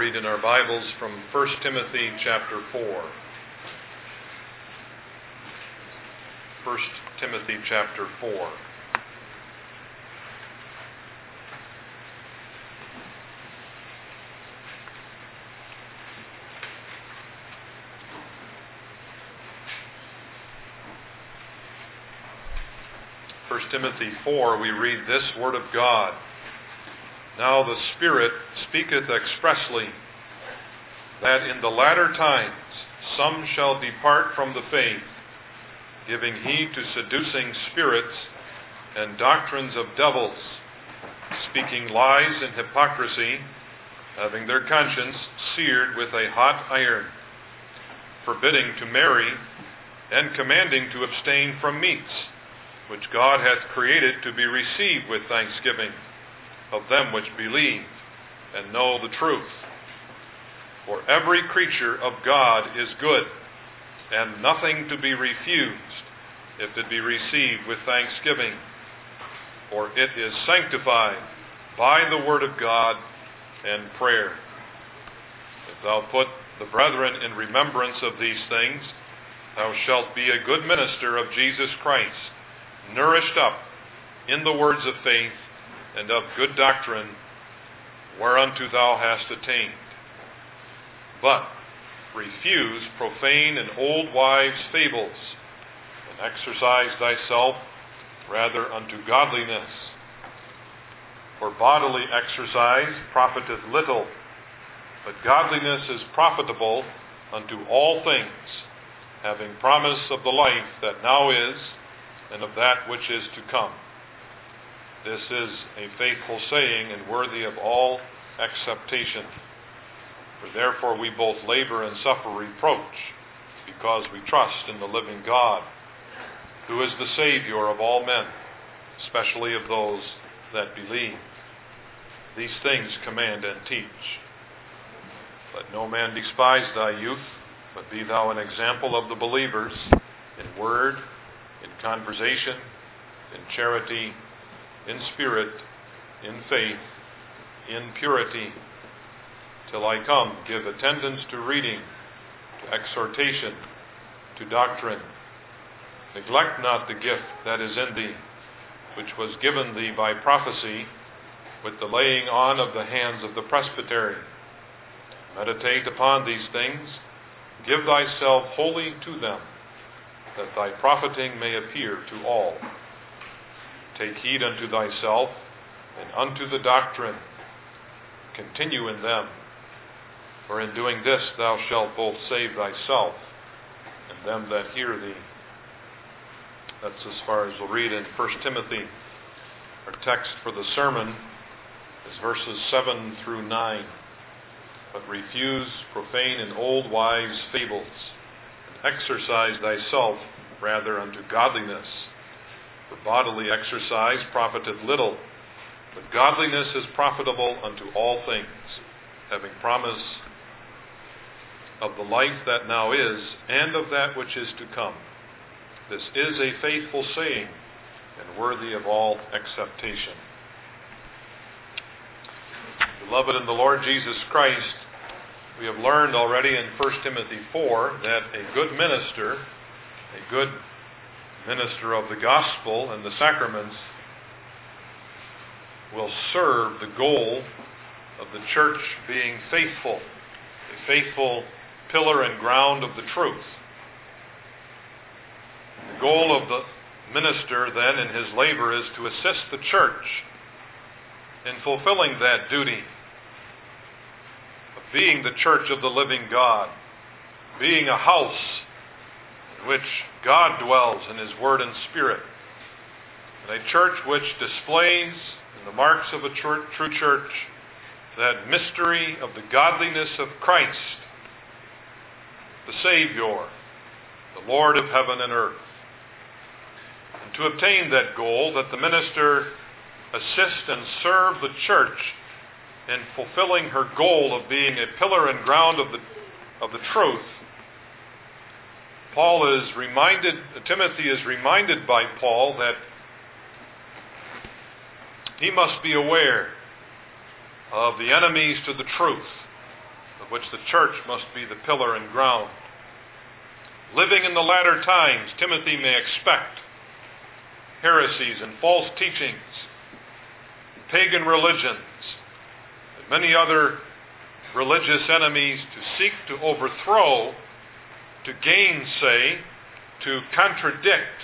read in our Bibles from 1 Timothy chapter 4. 1 Timothy chapter 4. Timothy 4, we read this word of God. Now the Spirit speaketh expressly, that in the latter times some shall depart from the faith, giving heed to seducing spirits and doctrines of devils, speaking lies and hypocrisy, having their conscience seared with a hot iron, forbidding to marry, and commanding to abstain from meats, which God hath created to be received with thanksgiving of them which believe and know the truth. For every creature of God is good, and nothing to be refused, if it be received with thanksgiving. For it is sanctified by the word of God and prayer. If thou put the brethren in remembrance of these things, thou shalt be a good minister of Jesus Christ, nourished up in the words of faith and of good doctrine, whereunto thou hast attained. But refuse profane and old wives' fables, and exercise thyself rather unto godliness. For bodily exercise profiteth little, but godliness is profitable unto all things, having promise of the life that now is, and of that which is to come. This is a faithful saying and worthy of all acceptation. For therefore we both labor and suffer reproach, because we trust in the living God, who is the Savior of all men, especially of those that believe. These things command and teach. Let no man despise thy youth, but be thou an example of the believers in word, in conversation, in charity, in spirit, in faith, in purity. Till I come, give attendance to reading, to exhortation, to doctrine. Neglect not the gift that is in thee, which was given thee by prophecy, with the laying on of the hands of the presbytery. Meditate upon these things, give thyself wholly to them, that thy profiting may appear to all. Take heed unto thyself and unto the doctrine. Continue in them, for in doing this thou shalt both save thyself and them that hear thee. That's as far as we'll read in 1 Timothy. Our text for the sermon is verses 7 through 9. But refuse profane and old wives' fables, exercise thyself rather unto godliness. For bodily exercise profiteth little, but godliness is profitable unto all things, having promise of the life that now is, and of that which is to come. This is a faithful saying, and worthy of all acceptation. Beloved in the Lord Jesus Christ, we have learned already in 1 Timothy 4 that a good minister of the gospel and the sacraments, will serve the goal of the church being faithful, a faithful pillar and ground of the truth. The goal of the minister then in his labor is to assist the church in fulfilling that duty, being the church of the living God, being a house in which God dwells in His Word and Spirit, and a church which displays in the marks of a true church that mystery of the godliness of Christ, the Savior, the Lord of heaven and earth. And to obtain that goal, that the minister assist and serve the church in fulfilling her goal of being a pillar and ground of the truth, Timothy is reminded by Paul that he must be aware of the enemies to the truth, of which the church must be the pillar and ground. Living in the latter times, Timothy may expect heresies and false teachings, pagan religions, and many other religious enemies to seek to overthrow, to gainsay, to contradict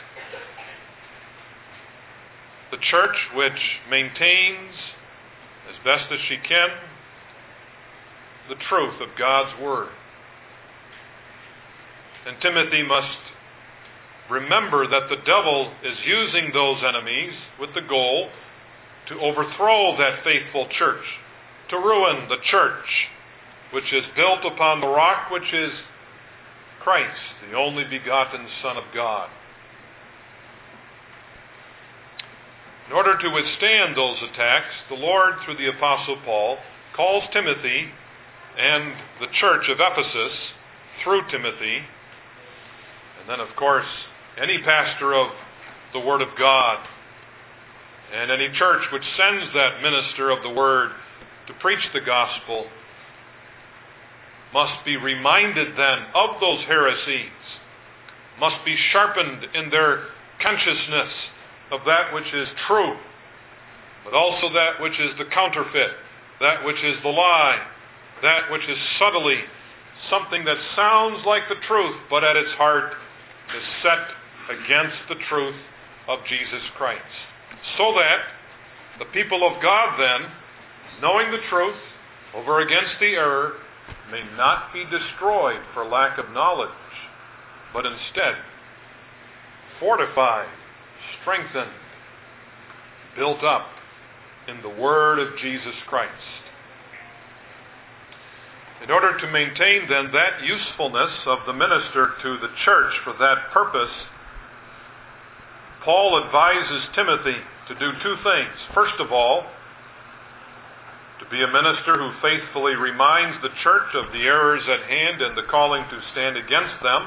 the church, which maintains, as best as she can, the truth of God's Word. And Timothy must remember that the devil is using those enemies with the goal to overthrow that faithful church, to ruin the church, which is built upon the rock which is Christ, the only begotten Son of God. In order to withstand those attacks, the Lord, through the Apostle Paul, calls Timothy and the church of Ephesus through Timothy, and then, of course, any pastor of the Word of God and any church which sends that minister of the Word to preach the gospel must be reminded then of those heresies, must be sharpened in their consciousness of that which is true, but also that which is the counterfeit, that which is the lie, that which is subtly something that sounds like the truth, but at its heart is set against the truth of Jesus Christ. So that the people of God then, knowing the truth over against the error, may not be destroyed for lack of knowledge, but instead fortified, strengthened, built up in the Word of Jesus Christ. In order to maintain then that usefulness of the minister to the church for that purpose, Paul advises Timothy to do two things. First of all, to be a minister who faithfully reminds the church of the errors at hand and the calling to stand against them.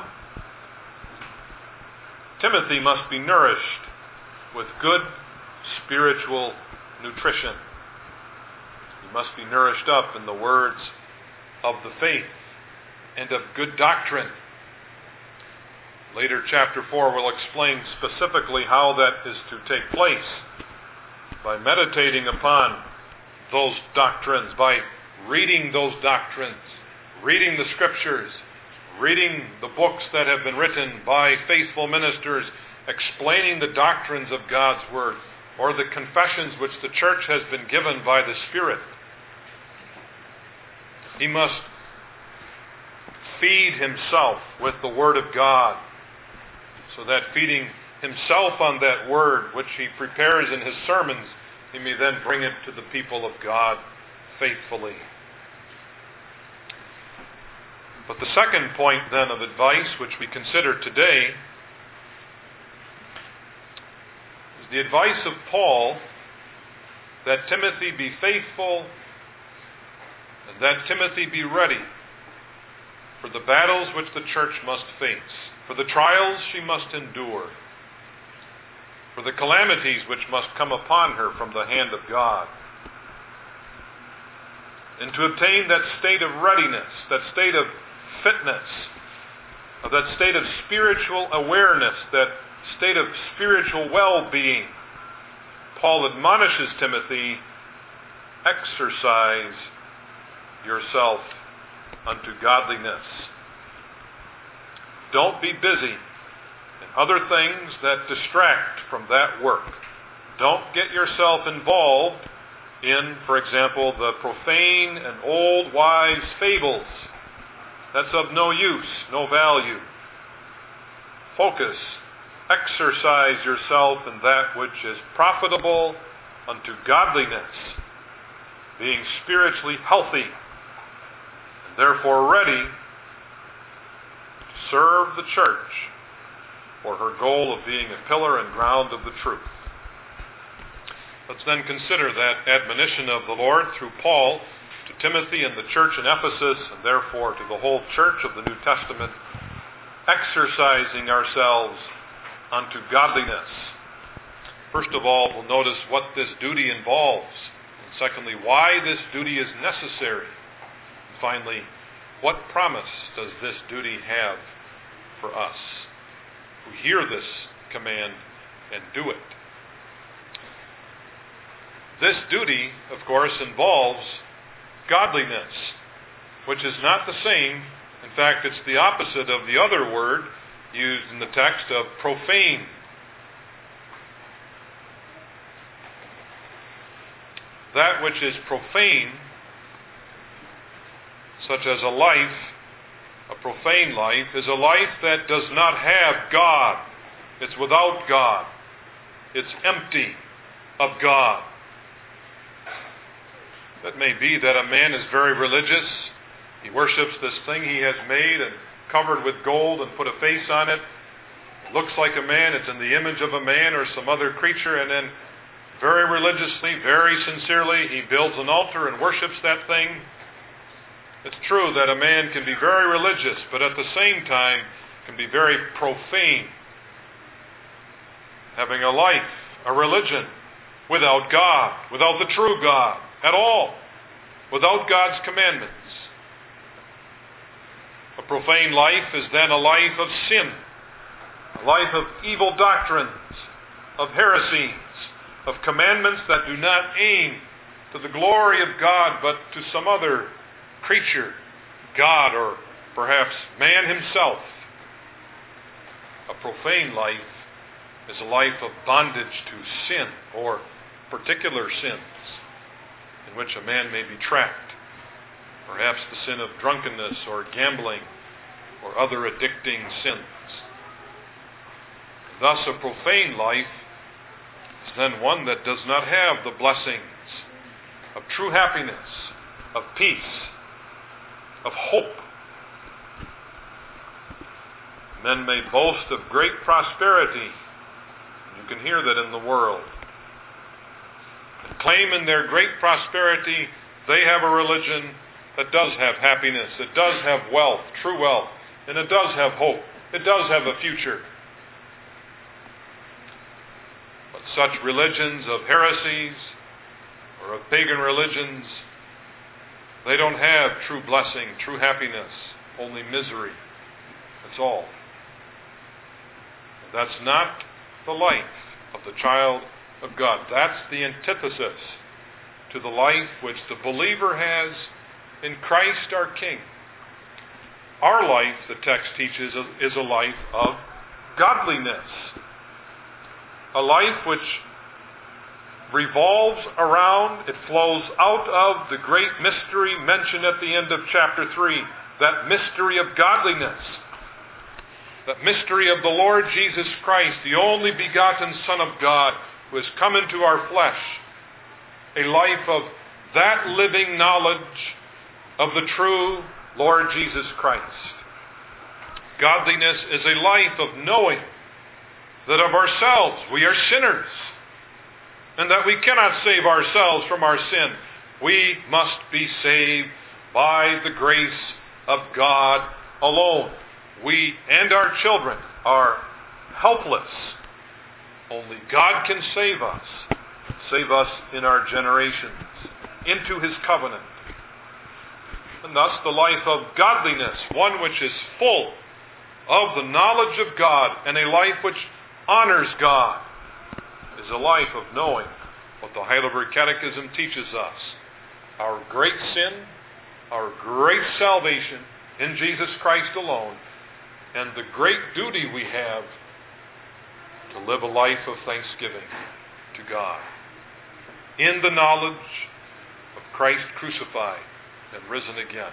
Timothy must be nourished with good spiritual nutrition. He must be nourished up in the words of the faith and of good doctrine. Later, chapter 4 will explain specifically how that is to take place by meditating upon those doctrines, by reading those doctrines, reading the Scriptures, reading the books that have been written by faithful ministers explaining the doctrines of God's Word, or the confessions which the church has been given by the Spirit. He must feed himself with the Word of God, so that feeding himself on that Word which he prepares in his sermons, he may then bring it to the people of God faithfully. But the second point then of advice which we consider today is the advice of Paul that Timothy be faithful and that Timothy be ready for the battles which the church must face, for the trials she must endure, for the calamities which must come upon her from the hand of God, and to obtain that state of readiness, that state of fitness, of that state of spiritual awareness, that state of spiritual well-being. Paul admonishes Timothy, exercise yourself unto godliness. Don't be busy in other things that distract from that work. Don't get yourself involved in, for example, the profane and old wives' fables. That's of no use, no value. Focus, exercise yourself in that which is profitable unto godliness, being spiritually healthy, and therefore ready to serve the church for her goal of being a pillar and ground of the truth. Let's then consider that admonition of the Lord through Paul to Timothy and the church in Ephesus, and therefore to the whole church of the New Testament, exercising ourselves unto godliness. First of all, we'll notice what this duty involves, and secondly, why this duty is necessary. And finally, What promise does this duty have for us who hear this command and do it? This duty, of course, involves godliness, which is not the same. In fact, it's the opposite of the other word used in the text of profane. That which is profane, such as a profane life, is a life that does not have God. It's without God. It's empty of God. It may be that a man is very religious. He worships this thing he has made and covered with gold and put a face on it. It looks like a man. It's in the image of a man or some other creature, and then very religiously, very sincerely, he builds an altar and worships that thing. It's true that a man can be very religious, but at the same time can be very profane, having a life, a religion, without God, without the true God at all, without God's commandments. A profane life is then a life of sin, a life of evil doctrines, of heresies, of commandments that do not aim to the glory of God, but to some other creature, God, or perhaps man himself. A profane life is a life of bondage to sin, or particular sins, in which a man may be trapped. Perhaps the sin of drunkenness, or gambling, or other addicting sins. Thus, a profane life is then one that does not have the blessings of true happiness, of peace, of hope. Men may boast of great prosperity. You can hear that in the world. And claim in their great prosperity they have a religion that does have happiness, it does have wealth, true wealth, and it does have hope. It does have a future. But such religions of heresies or of pagan religions, they don't have true blessing, true happiness, only misery. That's all. That's not the life of the child of God. That's the antithesis to the life which the believer has in Christ our King. Our life, the text teaches, is a life of godliness. A life which revolves around, it flows out of the great mystery mentioned at the end of chapter 3, that mystery of godliness, that mystery of the Lord Jesus Christ, the only begotten Son of God, who has come into our flesh, a life of that living knowledge of the true Lord Jesus Christ. Godliness is a life of knowing that of ourselves we are sinners, and that we cannot save ourselves from our sin. We must be saved by the grace of God alone. We and our children are helpless. Only God can save us in our generations, into His covenant. And thus the life of godliness, one which is full of the knowledge of God, and a life which honors God, is a life of knowing what the Heidelberg Catechism teaches us. Our great sin, our great salvation in Jesus Christ alone, and the great duty we have to live a life of thanksgiving to God in the knowledge of Christ crucified and risen again.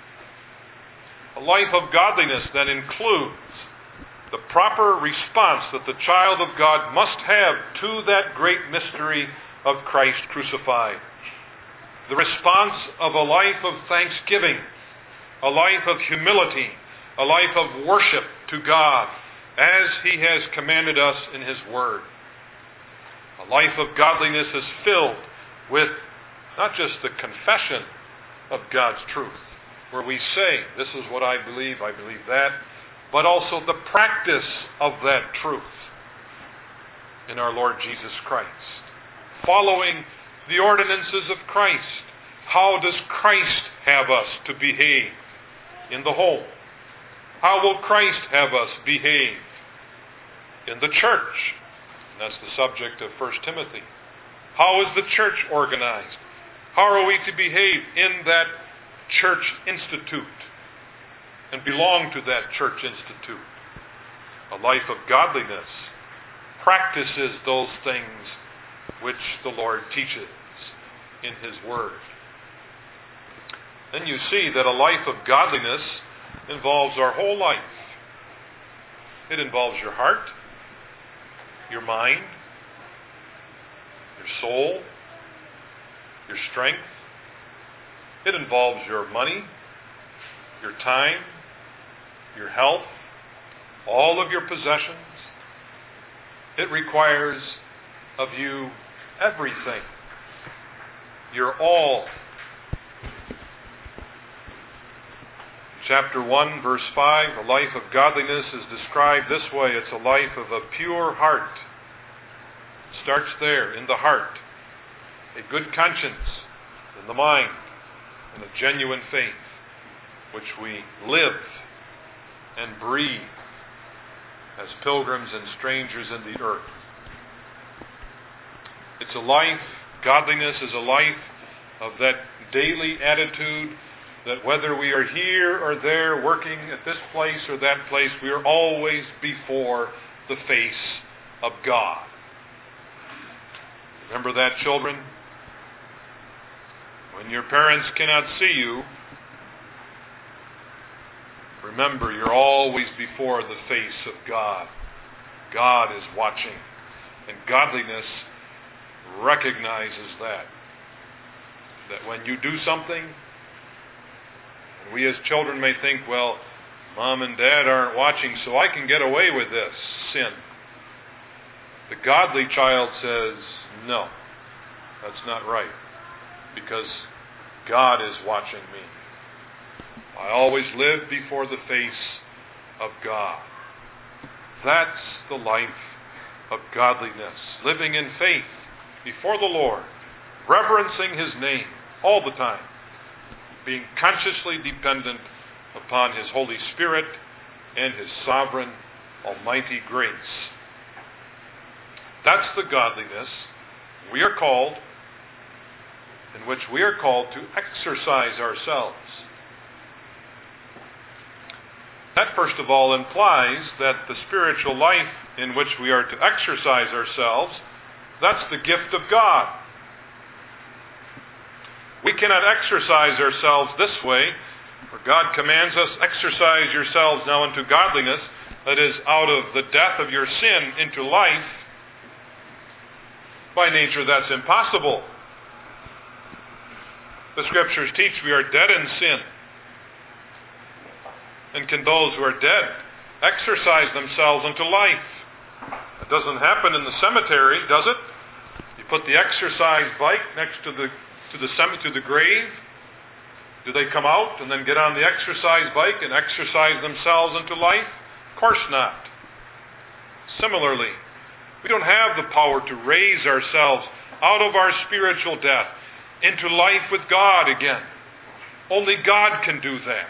A life of godliness that includes the proper response that the child of God must have to that great mystery of Christ crucified. The response of a life of thanksgiving, a life of humility, a life of worship to God as He has commanded us in His Word. A life of godliness is filled with not just the confession of God's truth, where we say, this is what I believe that, but also the practice of that truth in our Lord Jesus Christ. Following the ordinances of Christ. How does Christ have us to behave in the home? How will Christ have us behave in the church? And that's the subject of 1 Timothy. How is the church organized? How are we to behave in that church institute and belong to that church institute? A life of godliness practices those things which the Lord teaches in His Word. Then you see that a life of godliness involves our whole life. It involves your heart, your mind, your soul, your strength. It involves your money, your time, your health, all of your possessions. It requires of you everything. Your all. Chapter 1, verse 5, the life of godliness is described this way. It's a life of a pure heart. It starts there, in the heart. A good conscience in the mind, and a genuine faith, which we live and breathe as pilgrims and strangers in the earth. It's a life, godliness is a life of that daily attitude that whether we are here or there, working at this place or that place, we are always before the face of God. Remember that, children? When your parents cannot see you, remember you're always before the face of God. God is watching, and godliness recognizes that. That when you do something, and we as children may think, well, Mom and Dad aren't watching, so I can get away with this sin. The godly child says, no, that's not right, because God is watching me. I always live before the face of God. That's the life of godliness, living in faith before the Lord, reverencing His name all the time, being consciously dependent upon His Holy Spirit and His sovereign, almighty grace. That's the godliness we are called, in which we are called to exercise ourselves. That, first of all, implies that the spiritual life in which we are to exercise ourselves, that's the gift of God. We cannot exercise ourselves this way, for God commands us, exercise yourselves now unto godliness, that is, out of the death of your sin into life. By nature, that's impossible. The Scriptures teach we are dead in sin. And can those who are dead exercise themselves unto life? It doesn't happen in the cemetery, does it? You put the exercise bike next to the grave. Do they come out and then get on the exercise bike and exercise themselves into life? Of course not. Similarly, we don't have the power to raise ourselves out of our spiritual death into life with God again. Only God can do that.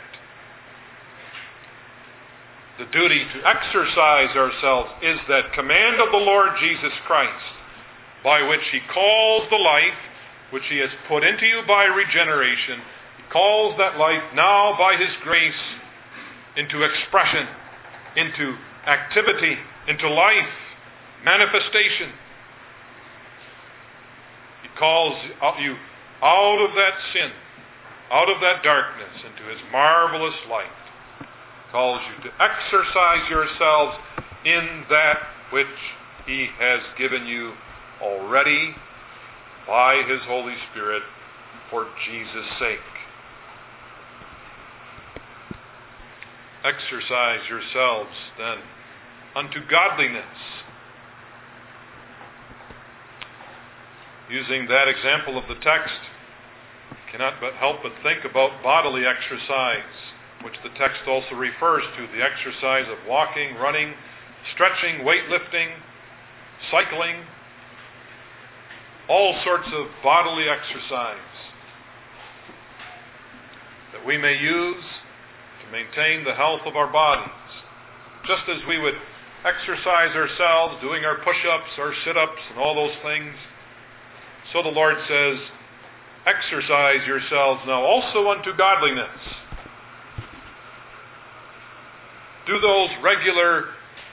The duty to exercise ourselves is that command of the Lord Jesus Christ, by which He calls the life which He has put into you by regeneration. He calls that life now by His grace into expression, into activity, into life, manifestation. He calls you out of that sin, out of that darkness, into His marvelous light. Calls you to exercise yourselves in that which He has given you already by His Holy Spirit for Jesus' sake. Exercise yourselves then unto godliness. Using that example of the text, cannot but help but think about bodily exercise, which the text also refers to, the exercise of walking, running, stretching, weightlifting, cycling, all sorts of bodily exercise that we may use to maintain the health of our bodies. Just as we would exercise ourselves, doing our push-ups, our sit-ups, and all those things, so the Lord says, exercise yourselves now also unto godliness. Do those regular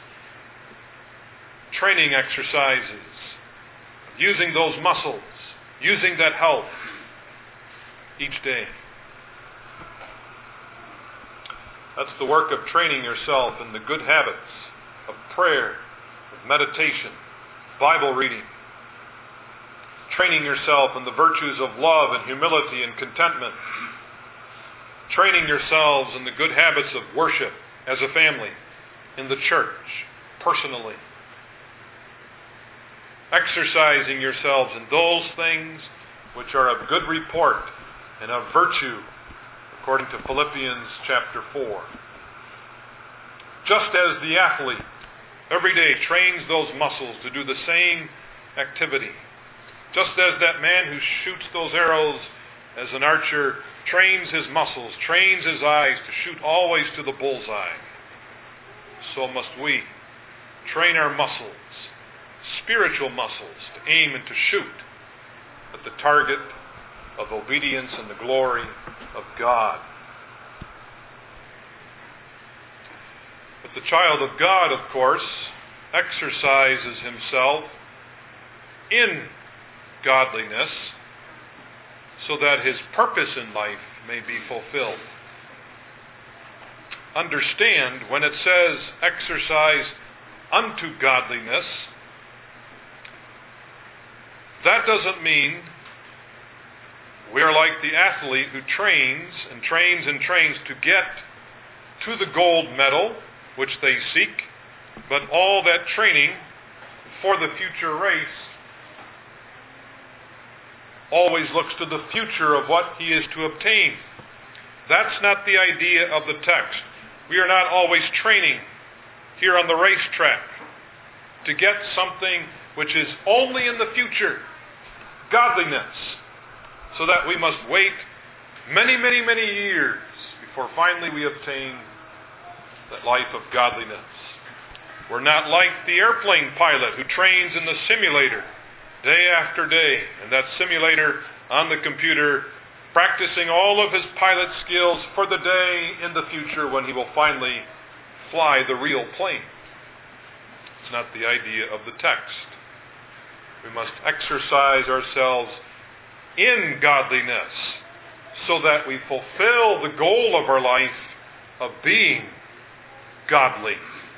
training exercises, using those muscles, using that health each day. That's the work of training yourself in the good habits of prayer, of meditation, Bible reading. Training yourself in the virtues of love and humility and contentment. Training yourselves in the good habits of worship as a family, in the church, personally. Exercising yourselves in those things which are of good report and of virtue, according to Philippians chapter 4. Just as the athlete every day trains those muscles to do the same activity, just as that man who shoots those arrows as an archer trains his muscles, trains his eyes to shoot always to the bullseye, so must we train our muscles, spiritual muscles, to aim and to shoot at the target of obedience and the glory of God. But the child of God, of course, exercises himself in godliness so that his purpose in life may be fulfilled. Understand, when it says exercise unto godliness, that doesn't mean we are like the athlete who trains and trains and trains to get to the gold medal which they seek, but all that training for the future race always looks to the future of what he is to obtain. That's not the idea of the text. We are not always training here on the racetrack to get something which is only in the future, godliness, so that we must wait many, many, many years before finally we obtain that life of godliness. We're not like the airplane pilot who trains in the simulator day after day, and that simulator on the computer practicing all of his pilot skills for the day in the future when he will finally fly the real plane. It's not the idea of the text. We must exercise ourselves in godliness so that we fulfill the goal of our life of being godly.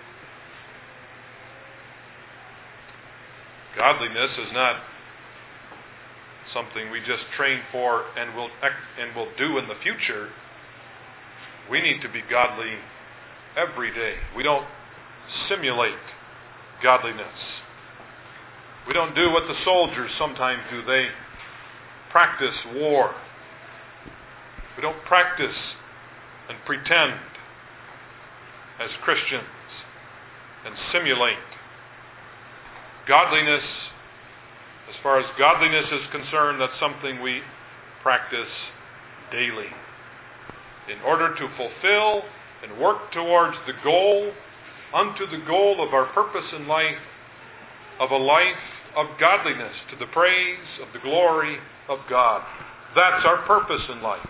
Godliness is not something we just train for and will do in the future. We need to be godly every day. We don't simulate godliness. We don't do what the soldiers sometimes do. They practice war. We don't practice and pretend as Christians and simulate. Godliness, as far as godliness is concerned, that's something we practice daily in order to fulfill and work towards the goal, unto the goal of our purpose in life, of a life of godliness, to the praise of the glory of God. That's our purpose in life.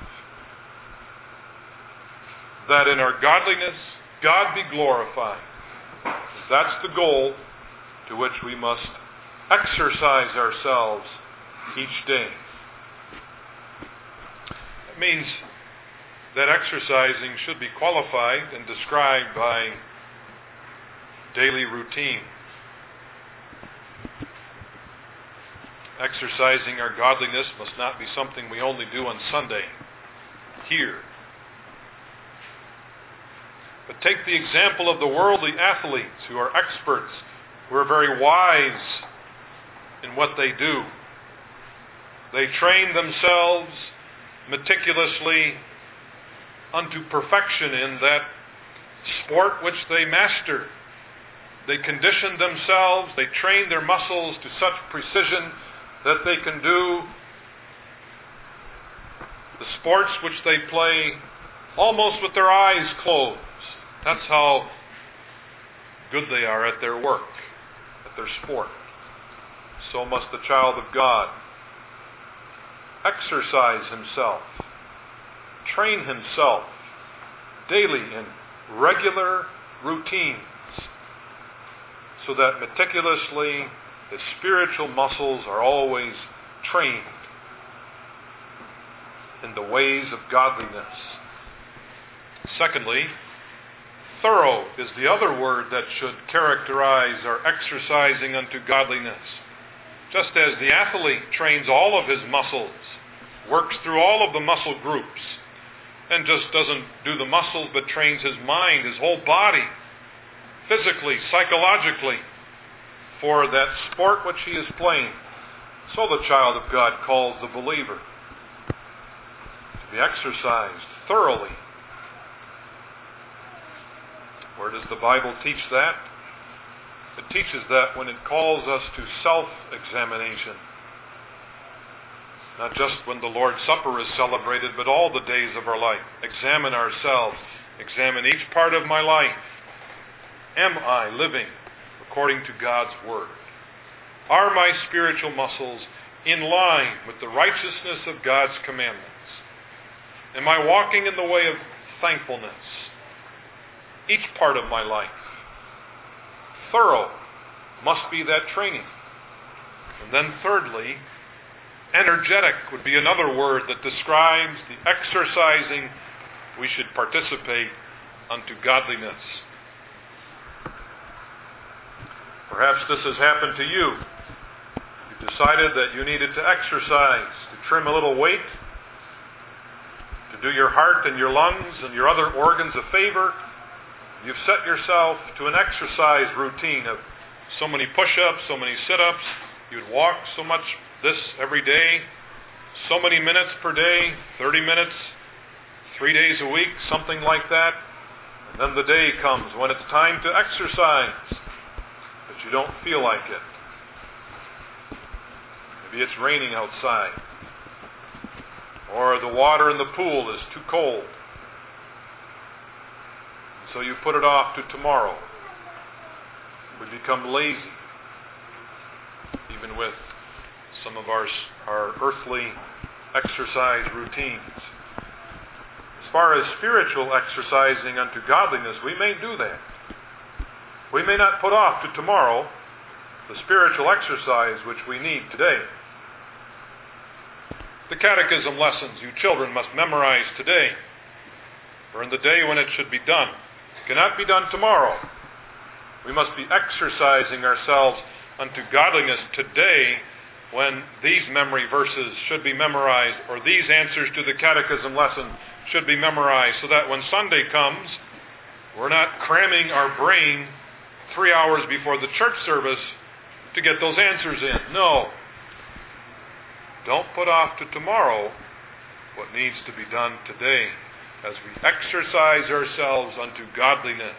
That in our godliness, God be glorified. That's the goal to which we must exercise ourselves each day. It means that exercising should be qualified and described by daily routine. Exercising our godliness must not be something we only do on Sunday, here. But take the example of the worldly athletes who are experts, who are very wise in what they do. They train themselves meticulously unto perfection in that sport which they master. They condition themselves, they train their muscles to such precision that they can do the sports which they play almost with their eyes closed. That's how good they are at their work, at their sport. So must the child of God exercise himself, train himself daily in regular routines, so that meticulously his spiritual muscles are always trained in the ways of godliness. Secondly, thorough is the other word that should characterize our exercising unto godliness. Just as the athlete trains all of his muscles, works through all of the muscle groups, and just doesn't do the muscles but trains his mind, his whole body, physically, psychologically, for that sport which he is playing, so the child of God calls the believer to be exercised thoroughly. Where does the Bible teach that? It teaches that when it calls us to self-examination. Not just when the Lord's Supper is celebrated, but all the days of our life. Examine ourselves. Examine each part of my life. Am I living according to God's Word? Are my spiritual muscles in line with the righteousness of God's commandments? Am I walking in the way of thankfulness? Each part of my life. Thorough must be that training. And then thirdly, energetic would be another word that describes the exercising we should participate unto godliness. Perhaps this has happened to you. You decided that you needed to exercise, to trim a little weight, to do your heart and your lungs and your other organs a favor. You've set yourself to an exercise routine of so many push-ups, so many sit-ups. You'd walk so much this every day, so many minutes per day, 30 minutes, 3 days a week, something like that. And then the day comes when it's time to exercise, but you don't feel like it. Maybe it's raining outside, or the water in the pool is too cold. So you put it off to tomorrow. We become lazy, even with some of our earthly exercise routines. As far as spiritual exercising unto godliness, we may do that. We may not put off to tomorrow the spiritual exercise which we need today. The catechism lessons you children must memorize today, or in the day when it should be done. It cannot be done tomorrow. We must be exercising ourselves unto godliness today, when these memory verses should be memorized, or these answers to the catechism lesson should be memorized, so that when Sunday comes, we're not cramming our brain 3 hours before the church service to get those answers in. No. Don't put off to tomorrow what needs to be done today as we exercise ourselves unto godliness.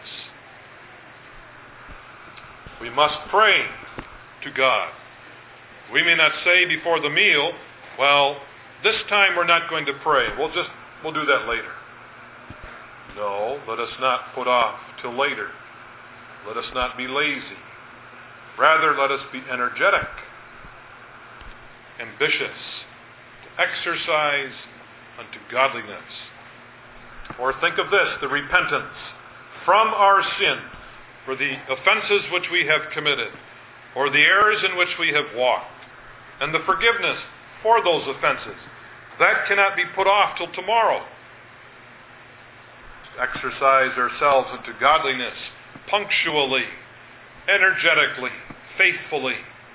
We must pray to God. We may not say before the meal, well, this time we're not going to pray. We'll do that later. No, let us not put off till later. Let us not be lazy. Rather, let us be energetic, ambitious, to exercise unto godliness. Or think of this, the repentance from our sin for the offenses which we have committed, or the errors in which we have walked, and the forgiveness for those offenses. That cannot be put off till tomorrow. To exercise ourselves into godliness punctually, energetically, faithfully.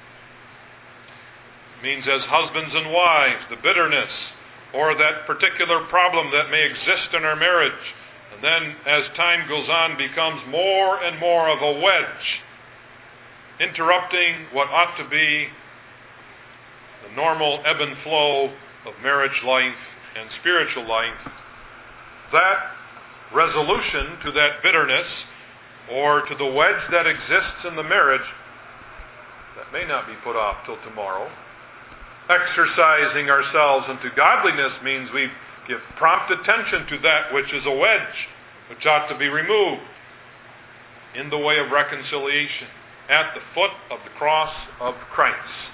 It means as husbands and wives, the bitterness or that particular problem that may exist in our marriage, and then as time goes on becomes more and more of a wedge, interrupting what ought to be the normal ebb and flow of marriage life and spiritual life. That resolution to that bitterness or to the wedge that exists in the marriage, that may not be put off till tomorrow. Exercising ourselves into godliness means we've Give prompt attention to that which is a wedge, which ought to be removed in the way of reconciliation at the foot of the cross of Christ.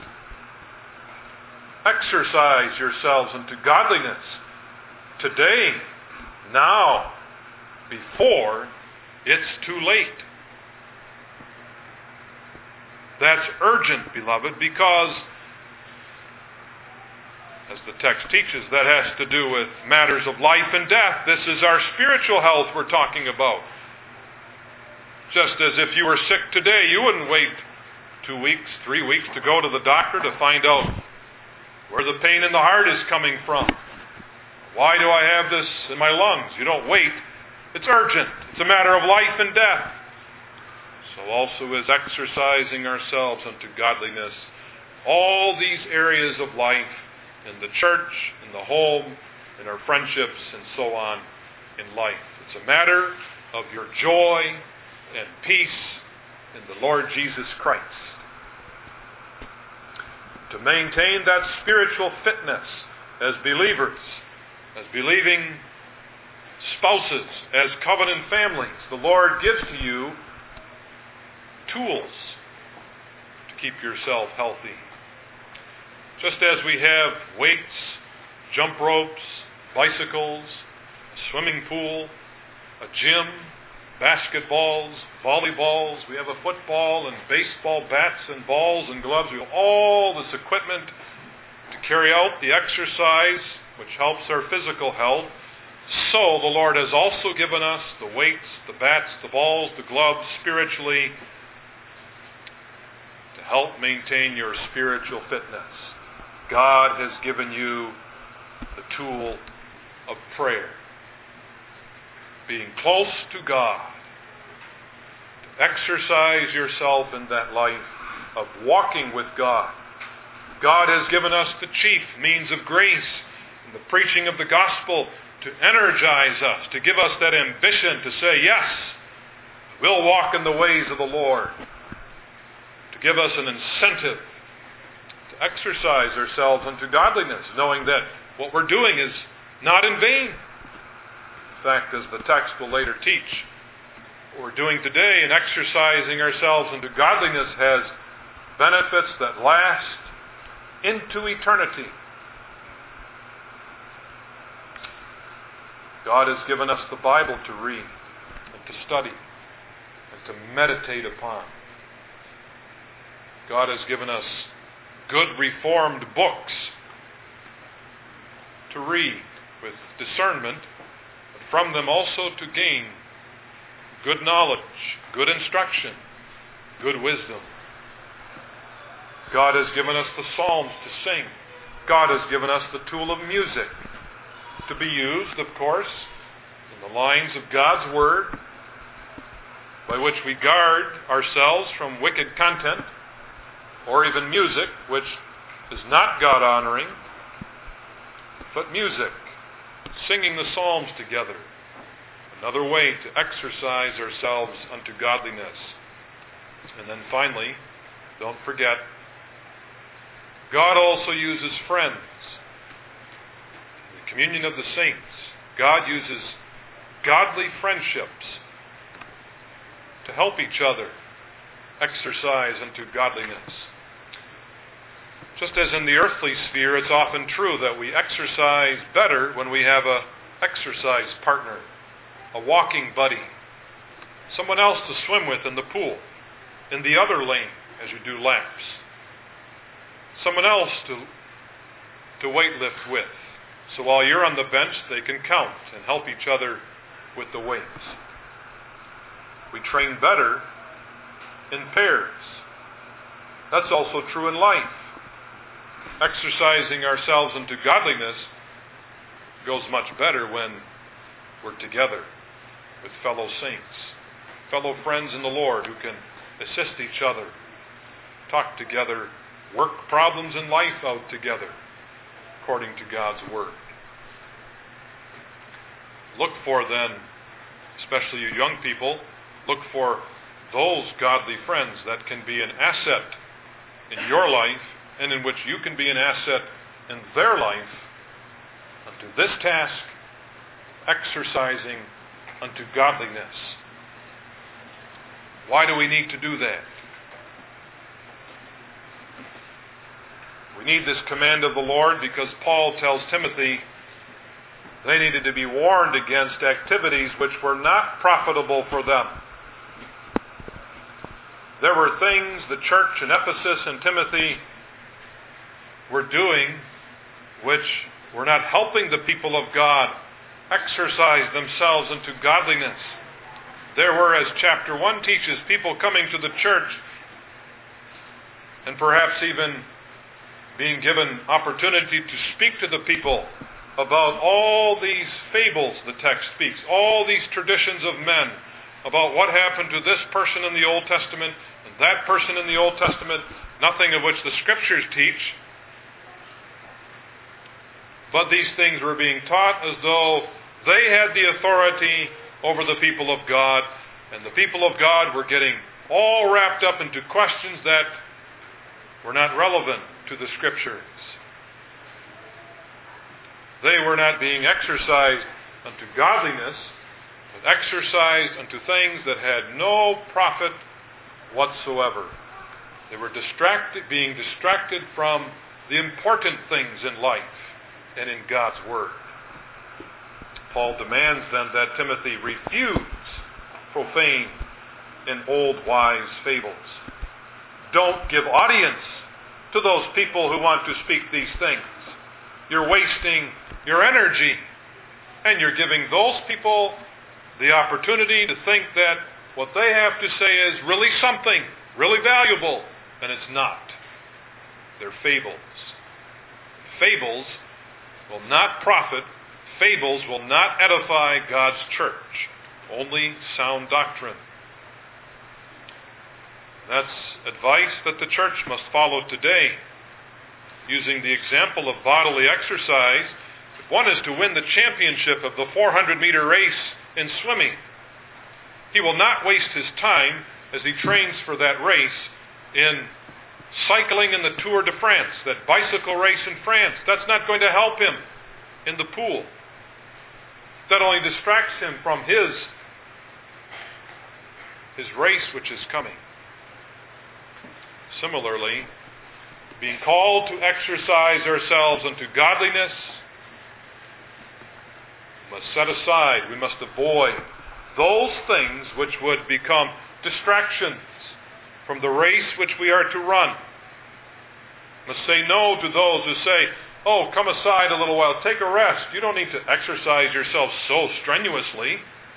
Exercise yourselves unto godliness today, now, before it's too late. That's urgent, beloved, because, as the text teaches, that has to do with matters of life and death. This is our spiritual health we're talking about. Just as if you were sick today, you wouldn't wait 2 weeks, 3 weeks to go to the doctor to find out where the pain in the heart is coming from. Why do I have this in my lungs? You don't wait. It's urgent. It's a matter of life and death. So also is exercising ourselves unto godliness. All these areas of life, in the church, in the home, in our friendships, and so on in life. It's a matter of your joy and peace in the Lord Jesus Christ. To maintain that spiritual fitness as believers, as believing spouses, as covenant families, the Lord gives to you tools to keep yourself healthy. Just as we have weights, jump ropes, bicycles, a swimming pool, a gym, basketballs, volleyballs, we have a football and baseball bats and balls and gloves. We have all this equipment to carry out the exercise which helps our physical health. So the Lord has also given us the weights, the bats, the balls, the gloves spiritually to help maintain your spiritual fitness. God has given you the tool of prayer. Being close to God. To exercise yourself in that life of walking with God. God has given us the chief means of grace in the preaching of the gospel to energize us, to give us that ambition to say, yes, we'll walk in the ways of the Lord. To give us an incentive to exercise ourselves unto godliness, knowing that what we're doing is not in vain. In fact, as the text will later teach, what we're doing today in exercising ourselves into godliness has benefits that last into eternity. God has given us the Bible to read and to study and to meditate upon. God has given us good Reformed books to read with discernment, but from them also to gain good knowledge, good instruction, good wisdom. God has given us the Psalms to sing. God has given us the tool of music to be used, of course, in the lines of God's Word, by which we guard ourselves from wicked content, or even music, which is not God-honoring, but music, singing the Psalms together, another way to exercise ourselves unto godliness. And then finally, don't forget, God also uses friends. In the communion of the saints, God uses godly friendships to help each other exercise unto godliness. Just as in the earthly sphere, it's often true that we exercise better when we have an exercise partner, a walking buddy, someone else to swim with in the pool, in the other lane as you do laps, someone else to weightlift with. So while you're on the bench, they can count and help each other with the weights. We train better in pairs. That's also true in life. Exercising ourselves into godliness goes much better when we're together with fellow saints, fellow friends in the Lord who can assist each other, talk together, work problems in life out together according to God's Word. Look for then, especially you young people, look for those godly friends that can be an asset in your life and in which you can be an asset in their life to this task, exercising unto godliness. Why do we need to do that? We need this command of the Lord because Paul tells Timothy they needed to be warned against activities which were not profitable for them. There were things the church in Ephesus and Timothy were doing which were not helping the people of God exercise themselves into godliness. There were, as chapter 1 teaches, people coming to the church and perhaps even being given opportunity to speak to the people about all these fables the text speaks, all these traditions of men, about what happened to this person in the Old Testament and that person in the Old Testament, nothing of which the Scriptures teach. But these things were being taught as though they had the authority over the people of God, and the people of God were getting all wrapped up into questions that were not relevant to the Scriptures. They were not being exercised unto godliness, but exercised unto things that had no profit whatsoever. They were being distracted from the important things in life and in God's Word. Paul demands then that Timothy refuse profane and old wise fables. Don't give audience to those people who want to speak these things. You're wasting your energy, and you're giving those people the opportunity to think that what they have to say is really something, really valuable, and it's not. They're fables. Fables will not profit. Fables will not edify God's church. Only sound doctrine. That's advice that the church must follow today. Using the example of bodily exercise, if one is to win the championship of the 400-meter race in swimming, he will not waste his time as he trains for that race in cycling in the Tour de France, that bicycle race in France. That's not going to help him in the pool. That only distracts him from his race which is coming. Similarly, being called to exercise ourselves unto godliness, we must set aside, we must avoid those things which would become distractions from the race which we are to run. We must say no to those who say, oh, come aside a little while, take a rest. You don't need to exercise yourself so strenuously.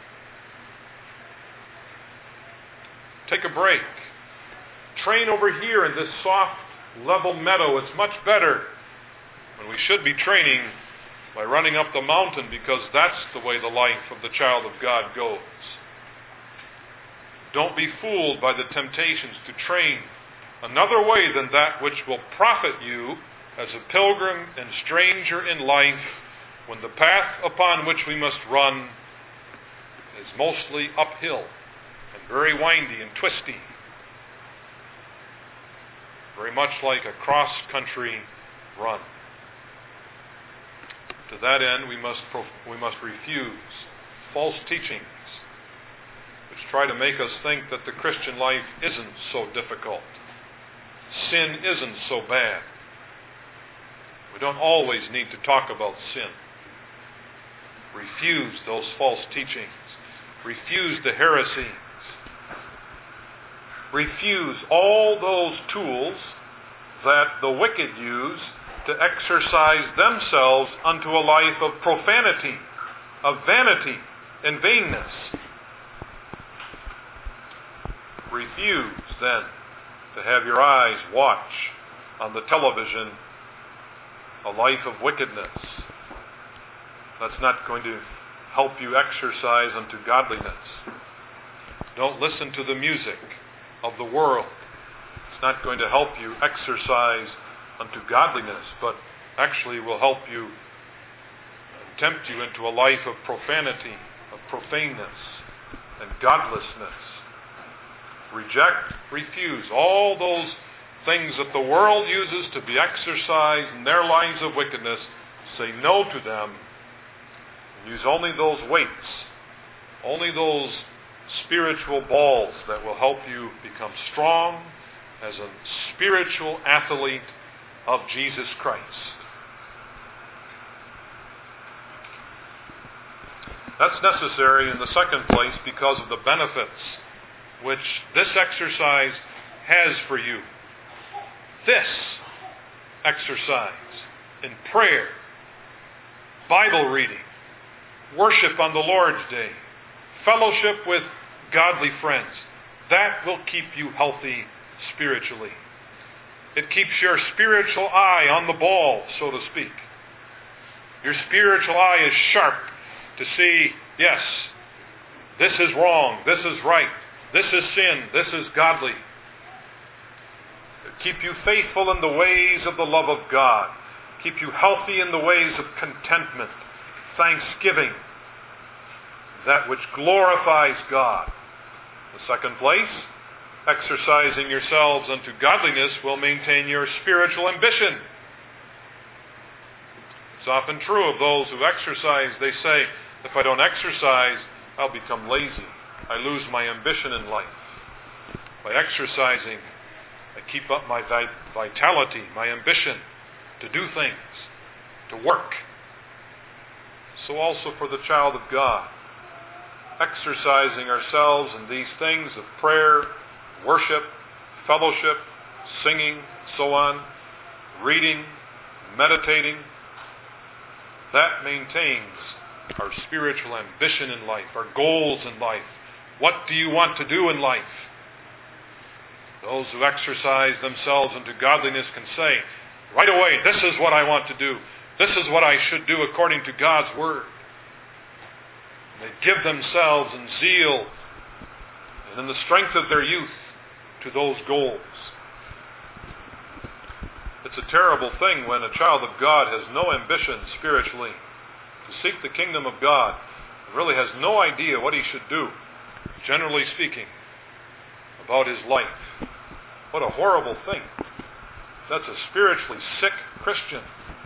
Take a break. Train over here in this soft, level meadow. It's much better when we should be training by running up the mountain, because that's the way the life of the child of God goes. Don't be fooled by the temptations to train another way than that which will profit you as a pilgrim and stranger in life, when the path upon which we must run is mostly uphill and very windy and twisty. Very much like a cross-country run. To that end, we must refuse false teachings which try to make us think that the Christian life isn't so difficult. Sin isn't so bad. We don't always need to talk about sin. Refuse those false teachings. Refuse the heresies. Refuse all those tools that the wicked use to exercise themselves unto a life of profanity, of vanity and vainness. Refuse, then, to have your eyes watch on the television a life of wickedness. That's not going to help you exercise unto godliness. Don't listen to the music of the world. It's not going to help you exercise unto godliness, but actually will help you and tempt you into a life of profanity, of profaneness, and godlessness. Reject, refuse all those things that the world uses to be exercised in their lines of wickedness. Say no to them And use only those weights, only those spiritual balls that will help you become strong as a spiritual athlete of Jesus Christ. That's necessary in the second place because of the benefits which this exercise has for you. This exercise in prayer, Bible reading, worship on the Lord's Day, fellowship with godly friends, that will keep you healthy spiritually. It keeps your spiritual eye on the ball, so to speak. Your spiritual eye is sharp to see, yes, this is wrong, this is right, this is sin, this is godly. Keep you faithful in the ways of the love of God. Keep you healthy in the ways of contentment, thanksgiving, that which glorifies God. The second place, exercising yourselves unto godliness will maintain your spiritual ambition. It's often true of those who exercise. They say, if I don't exercise, I'll become lazy. I lose my ambition in life. By exercising, I keep up my vitality, my ambition to do things, to work. So also for the child of God, exercising ourselves in these things of prayer, worship, fellowship, singing, so on, reading, meditating, that maintains our spiritual ambition in life, our goals in life. What do you want to do in life? Those who exercise themselves into godliness can say, right away, this is what I want to do. This is what I should do according to God's Word. They give themselves in zeal and in the strength of their youth to those goals. It's a terrible thing when a child of God has no ambition spiritually to seek the kingdom of God, and really has no idea what he should do, generally speaking, about his life. What a horrible thing. That's a spiritually sick Christian.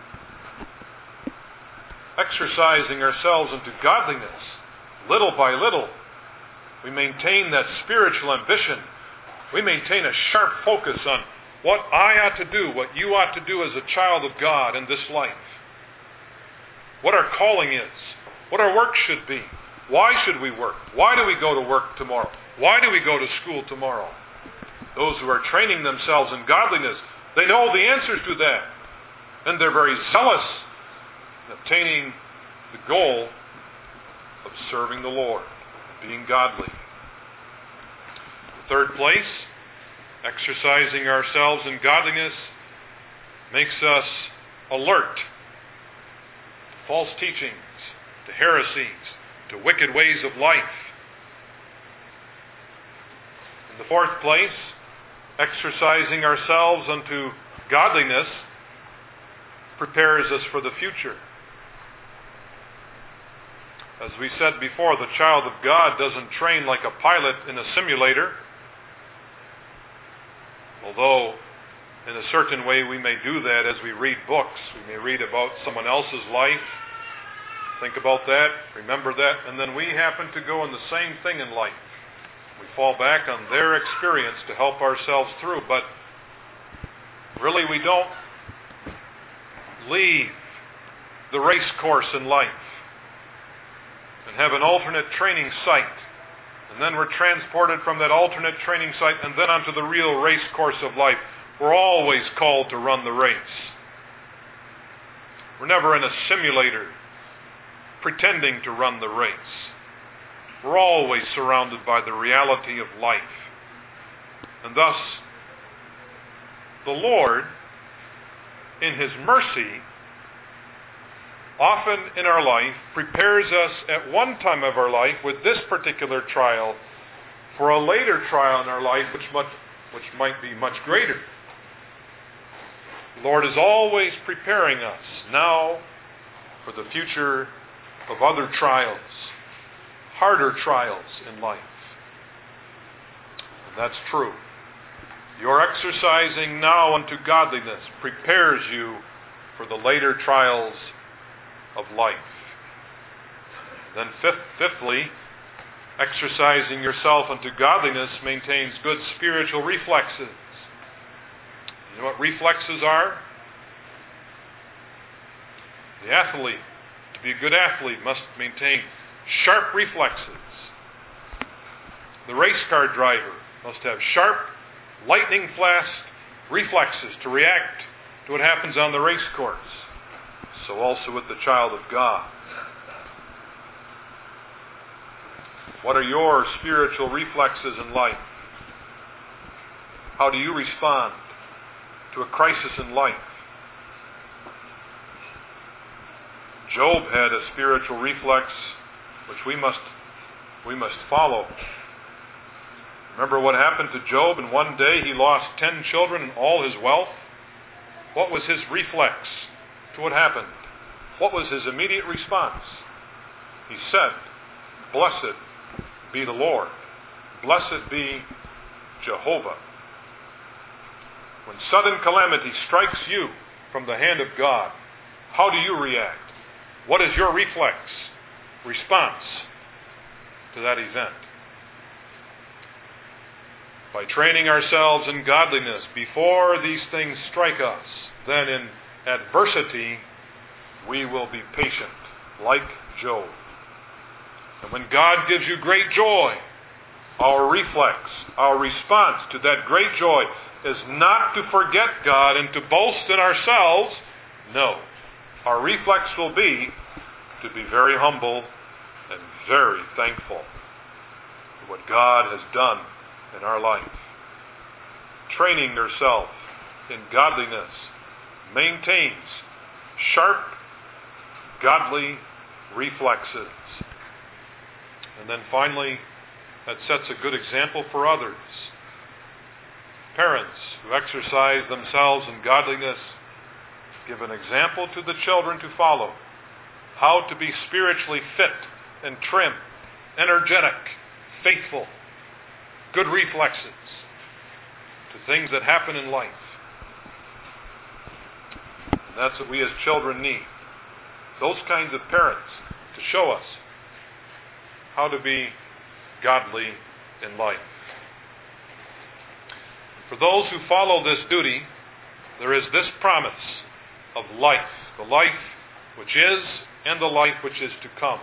Exercising ourselves into godliness, little by little, we maintain that spiritual ambition. We maintain a sharp focus on what I ought to do, what you ought to do as a child of God in this life. What our calling is, what our work should be. Why should we work? Why do we go to work tomorrow? Why do we go to school tomorrow? Those who are training themselves in godliness, they know the answers to that. And they're very zealous in obtaining the goal of serving the Lord, being godly. The third place, exercising ourselves in godliness makes us alert to false teachings, to heresies, to wicked ways of life. In the fourth place, exercising ourselves unto godliness prepares us for the future. As we said before, the child of God doesn't train like a pilot in a simulator. Although, in a certain way, we may do that as we read books. We may read about someone else's life, think about that, remember that, and then we happen to go in the same thing in life. We fall back on their experience to help ourselves through, but really we don't leave the race course in life and have an alternate training site. And then we're transported from that alternate training site and then onto the real race course of life. We're always called to run the race. We're never in a simulator pretending to run the race. We're always surrounded by the reality of life. And thus, the Lord, in His mercy, often in our life, prepares us at one time of our life with this particular trial for a later trial in our life which might be much greater. The Lord is always preparing us now for the future of other trials, harder trials in life. And that's true. Your exercising now unto godliness prepares you for the later trials of life. Then fifthly, exercising yourself unto godliness maintains good spiritual reflexes. You know what reflexes are? The athlete, to be a good athlete, must maintain sharp reflexes. The race car driver must have sharp, lightning-fast reflexes to react to what happens on the race course. So also with the child of God. What are your spiritual reflexes in life? How do you respond to a crisis in life? Job had a spiritual reflex which we must follow. Remember what happened to Job? In one day he lost 10 children and all his wealth. What was his reflex to what happened? What was his immediate response? He said, "Blessed be the Lord. Blessed be Jehovah." When sudden calamity strikes you from the hand of God, how do you react? What is your response to that event? By training ourselves in godliness before these things strike us, then in adversity we will be patient, like Job. And when God gives you great joy, our reflex, our response to that great joy is not to forget God and to boast in ourselves. No. Our reflex will be to be very humble and very thankful for what God has done in our life. Training yourself in godliness maintains sharp, godly reflexes. And then finally, that sets a good example for others. Parents who exercise themselves in godliness give an example to the children to follow. How to be spiritually fit and trim, energetic, faithful, good reflexes to things that happen in life. And that's what we as children need. Those kinds of parents to show us how to be godly in life. For those who follow this duty, there is this promise of life, the life which is and the life which is to come.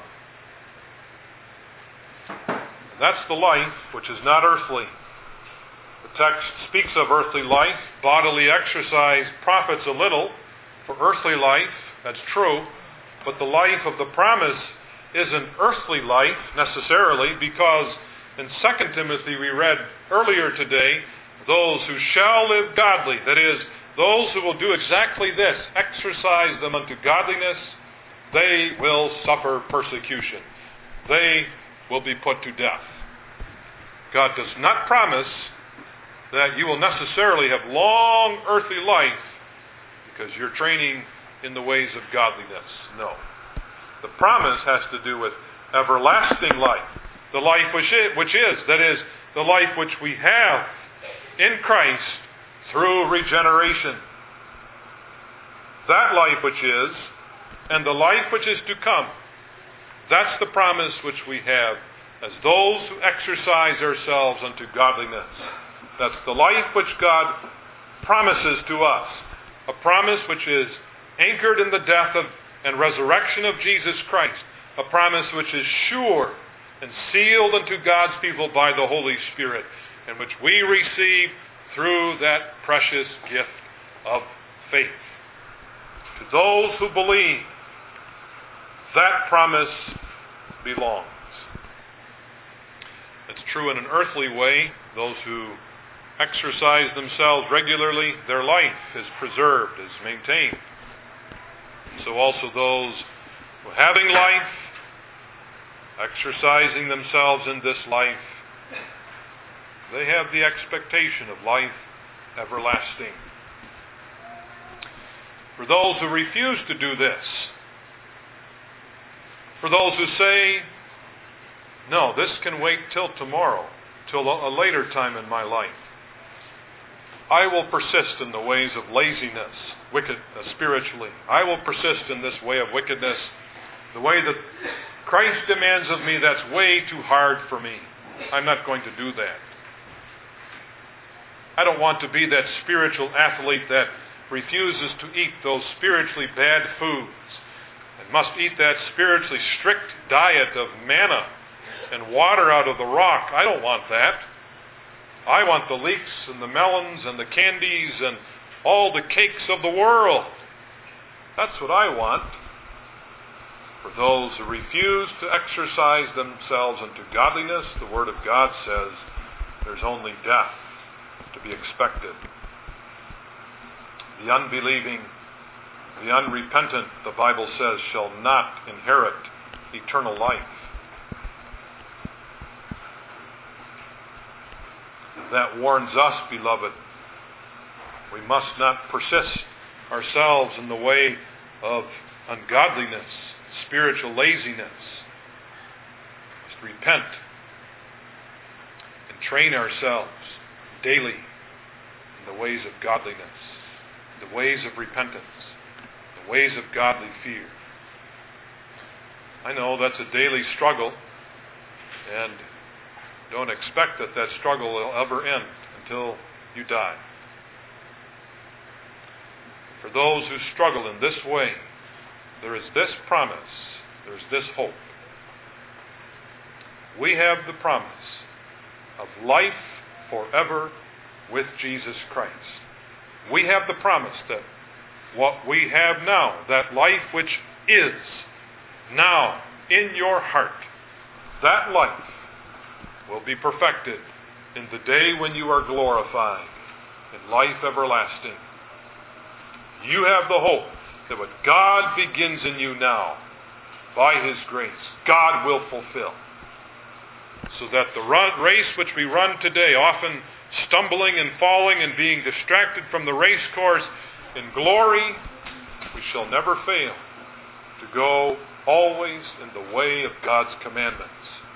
And that's the life which is not earthly. The text speaks of earthly life. Bodily exercise profits a little for earthly life. That's true. But the life of the promise isn't earthly life necessarily, because in 2 Timothy we read earlier today, those who shall live godly, that is, those who will do exactly this, exercise them unto godliness, they will suffer persecution. They will be put to death. God does not promise that you will necessarily have long earthly life because you're training in the ways of godliness. No. The promise has to do with everlasting life. The life which is, that is, the life which we have in Christ through regeneration. That life which is, and the life which is to come, that's the promise which we have as those who exercise ourselves unto godliness. That's the life which God promises to us. A promise which is anchored in the death and resurrection of Jesus Christ. A promise which is sure and sealed unto God's people by the Holy Spirit, and which we receive through that precious gift of faith. To those who believe, that promise belongs. It's true in an earthly way. Those who exercise themselves regularly, their life is preserved, is maintained. So also those who, having life, exercising themselves in this life, they have the expectation of life everlasting. For those who refuse to do this, for those who say, no, this can wait till tomorrow, till a later time in my life, I will persist in the ways of laziness, wickedness spiritually. I will persist in this way of wickedness the way that Christ demands of me, that's way too hard for me. I'm not going to do that. I don't want to be that spiritual athlete that refuses to eat those spiritually bad foods and must eat that spiritually strict diet of manna and water out of the rock. I don't want that. I want the leeks and the melons and the candies and all the cakes of the world. That's what I want. For those who refuse to exercise themselves unto godliness, the Word of God says there's only death to be expected. The unbelieving, the unrepentant, the Bible says, shall not inherit eternal life. That warns us, beloved. We must not persist ourselves in the way of ungodliness, spiritual laziness. We must repent and train ourselves daily in the ways of godliness, the ways of repentance, the ways of godly fear. I know that's a daily struggle, and don't expect that that struggle will ever end until you die. For those who struggle in this way, there is this promise, there's this hope. We have the promise of life forever with Jesus Christ. We have the promise that what we have now, that life which is now in your heart, that life will be perfected in the day when you are glorified in life everlasting. You have the hope that what God begins in you now, by His grace, God will fulfill. So that the race which we run today, often stumbling and falling and being distracted from the race course, in glory, we shall never fail to go always in the way of God's commandments.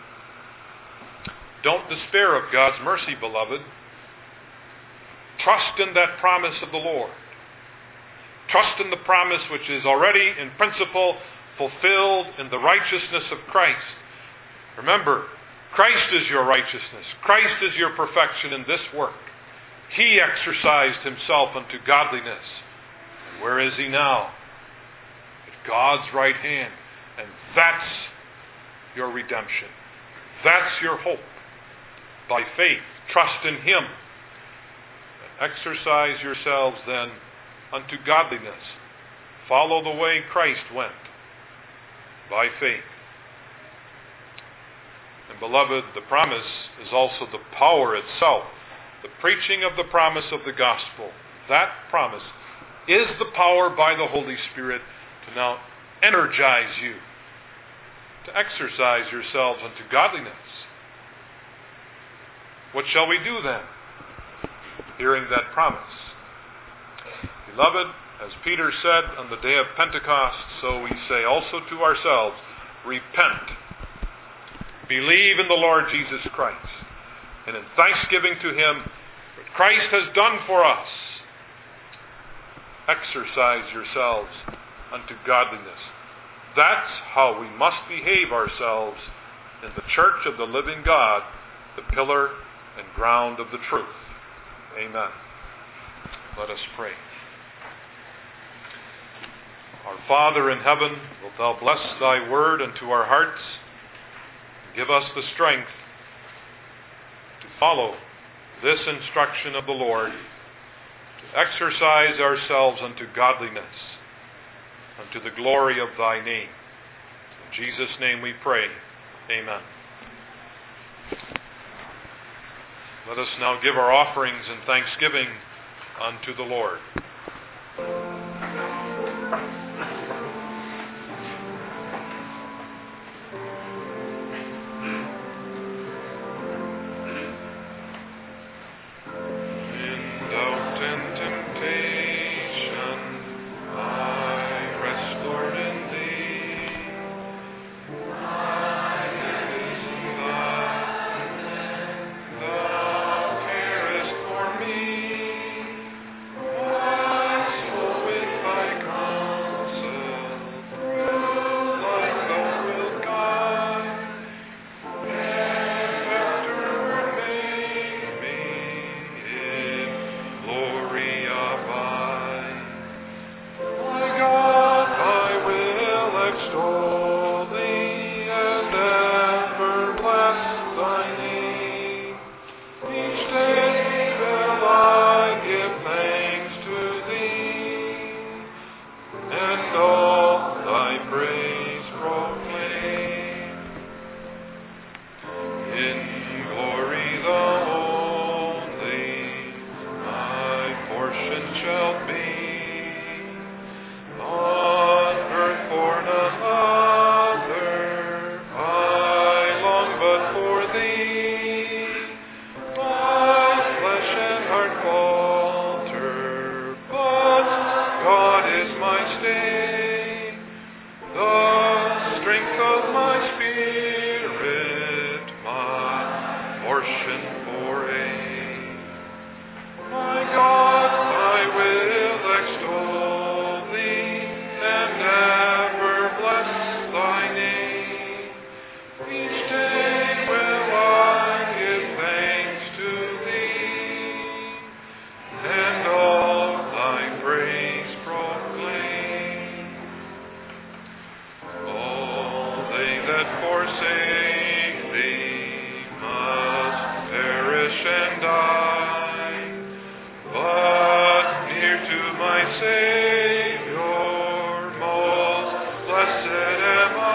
Don't despair of God's mercy, beloved. Trust in that promise of the Lord. Trust in the promise which is already in principle fulfilled in the righteousness of Christ. Remember, Christ is your righteousness. Christ is your perfection in this work. He exercised Himself unto godliness. Where is He now? At God's right hand. And that's your redemption. That's your hope. By faith, trust in Him. And exercise yourselves then unto godliness. Follow the way Christ went. By faith. And beloved, the promise is also the power itself. The preaching of the promise of the gospel. That promise is the power by the Holy Spirit to now energize you, to exercise yourselves unto godliness. What shall we do then? Hearing that promise. Beloved, as Peter said on the day of Pentecost, so we say also to ourselves, repent. Believe in the Lord Jesus Christ. And in thanksgiving to Him, what Christ has done for us, exercise yourselves unto godliness. That's how we must behave ourselves in the church of the living God, the pillar and ground of the truth. Amen. Let us pray. Our Father in heaven, wilt Thou bless Thy word unto our hearts, and give us the strength to follow this instruction of the Lord, to exercise ourselves unto godliness, unto the glory of Thy name. In Jesus' name we pray. Amen. Let us now give our offerings and thanksgiving unto the Lord. Oh is my stay, the strength of my spirit, my portion for aid. My God, I will extol thee, and ever bless thy name. Each day will I give thanks to thee, and all thy praise proclaim. All they that forsake thee must perish and die, but near to my Savior, most blessed am I.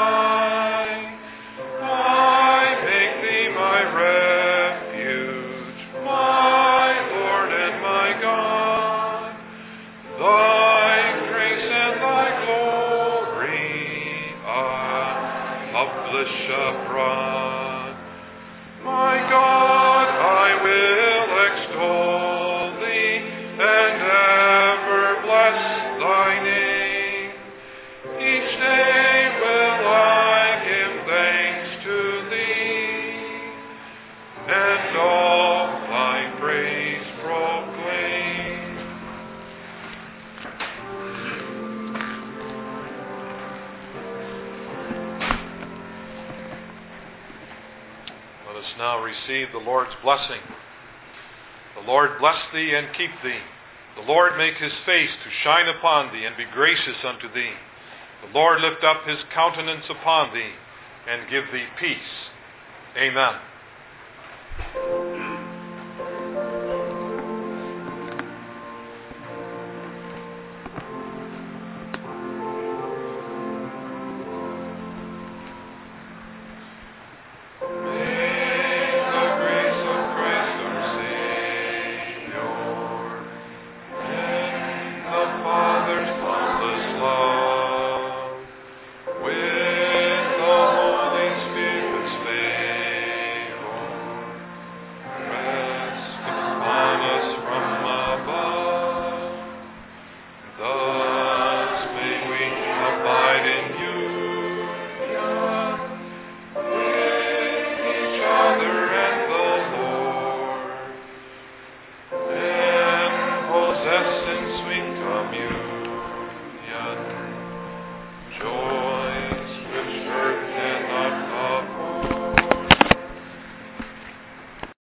I make thee my refuge, my Lord and my God. Thy grace and thy glory I publish abroad. My God, I will extol thee, and ever bless thy name. Each day will I give thanks to thee, and all thy praise proclaim. Let us now receive the Lord's blessing. The Lord bless thee and keep thee. The Lord make his face to shine upon thee and be gracious unto thee. The Lord lift up his countenance upon thee and give thee peace. Amen. Possess in sweet communion